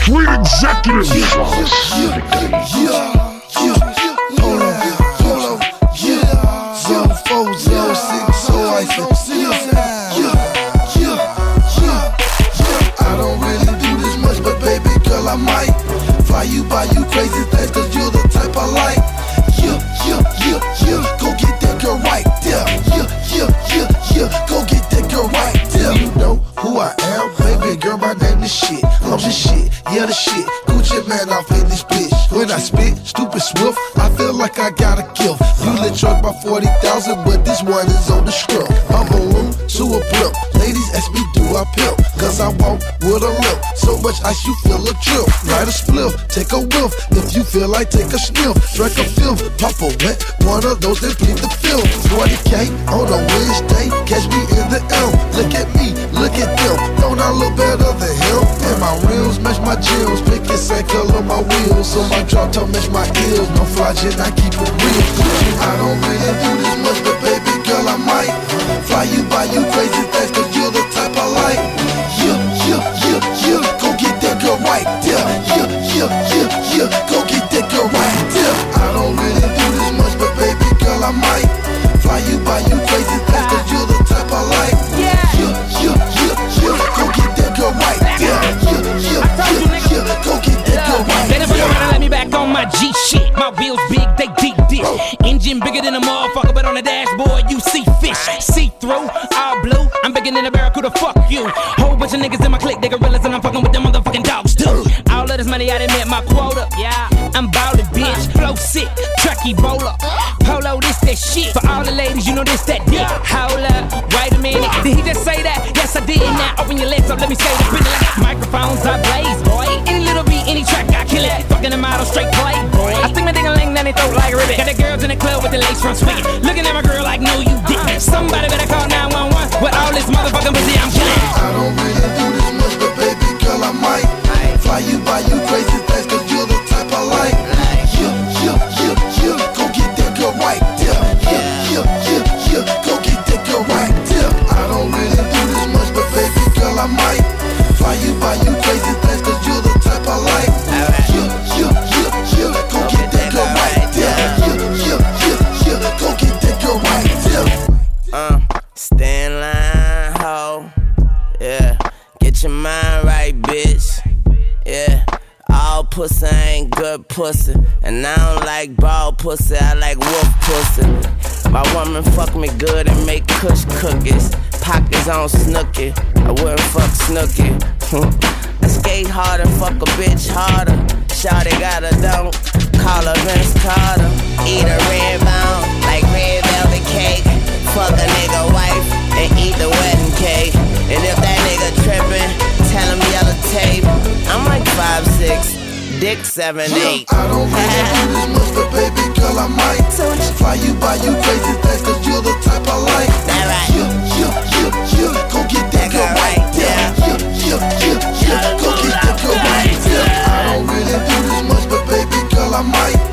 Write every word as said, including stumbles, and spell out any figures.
Street executive. Yeah, yeah, yeah, yeah, polo, polo, yeah, zero four zero six, so I said, yeah, yeah, yeah, yeah, yeah. I don't really do this much, but baby girl, I might fly you by you crazy things, cause you're the type I like. Yeah, yeah, yeah, yeah, go get that girl right there. Yeah, yeah, yeah, yeah, go get that girl right there. You know who I am, baby girl, my name is shit. I'm the shit, yeah the shit. Gucci man off in this bitch. When I spit, stupid swift, I feel like I got a gift. You lit truck by forty thousand, but this one is on the strip. I'm a room to a blimp. Ladies ask me, do I pimp? Cause I walk with a limp. So much ice you feel a trip. Light a spliff, take a whiff. If you feel like take a sniff, drink a fifth, pop a wet. One of those that plead the film. forty K on a Wednesday, catch me in the M. Look at me, look at them. Don't I look better than him? And my rims match my gels. Pick your same color my wheels. So my drop top match my heels. No fly jet, I keep it real. I don't really do this much, but baby girl, I might fly you by you crazy things, cause you're the type I like. Yeah, yeah, yeah, yeah, go get that girl right there. Yeah, yeah, yeah, yeah, go get that girl right there. I don't really do this much, but baby girl, I might fly you by you crazy things, cause you're the type I like. Yeah, yeah, yeah, yeah, go get that girl right there. Yeah, yeah, yeah, yeah, go get that girl right there. They never gonna let me back on my G shit. My wheels big, they deep dish. Engine bigger than a motherfucker, but on the dashboard you see fish. See through, all blue. I'm bigger than a barracuda, fuck you. Whole bunch of niggas in my clique, they gorillas, and I'm fucking with them motherfucking dogs too. All of this money, I done met my quota. Yeah, I'm ballin', bitch. Flow sick, truck Ebola. Polo, this that shit. For all the ladies, you know this that dick. Hold up, wait a minute. Did he just say that? Yes, I did. Now open your lips up, let me say the business. Like microphones, I blaze, boy. Any little beat, any track, I kill it. Fucking the model, straight play, boy. I stick my ding a ling, then they throw like a ribbon. Got the girls in the club with the lace front swinging. Looking at my girl like, no, you didn't. Somebody better call nine one one. With all this motherfucking pussy, I'm killing. I don't really do this much, but baby girl, I might fly you by you crazy things, cause you're the type I like. Yeah, yeah, yeah, yeah, go get that girl right there. Yeah, yeah, yeah, yeah, go get that girl right there. I don't really do this much, but baby girl, I might fly you by you crazy things, cause you're the type I like. Yeah, yeah, yeah, yeah, go get that girl right there. Yeah, yeah, yeah, yeah, go get that girl right there. Uh, stay in line, ho. Yeah, get your mind right, bitch. Yeah, all pussy ain't good pussy, and I don't like bald pussy, I like wolf pussy. My woman fuck me good and make kush cookies. Pockets on Snooki, I wouldn't fuck Snooki. I skate hard and fuck a bitch harder. Shawty got a don't, call her Vince Carter. Eat a red bone like red velvet cake. Fuck a nigga wife and eat the wedding cake. And if that nigga trippin', tell him yellow tape. I'm like five six, dick seven eight. I don't really do this much, but baby girl, I might fly you by you crazy things, cause you're the type I like. That right. Yeah, yeah, yeah, yeah, go get that girl right there. Yeah, yeah, yeah, yeah, go get that girl right there. I don't really do this much, but baby girl, I might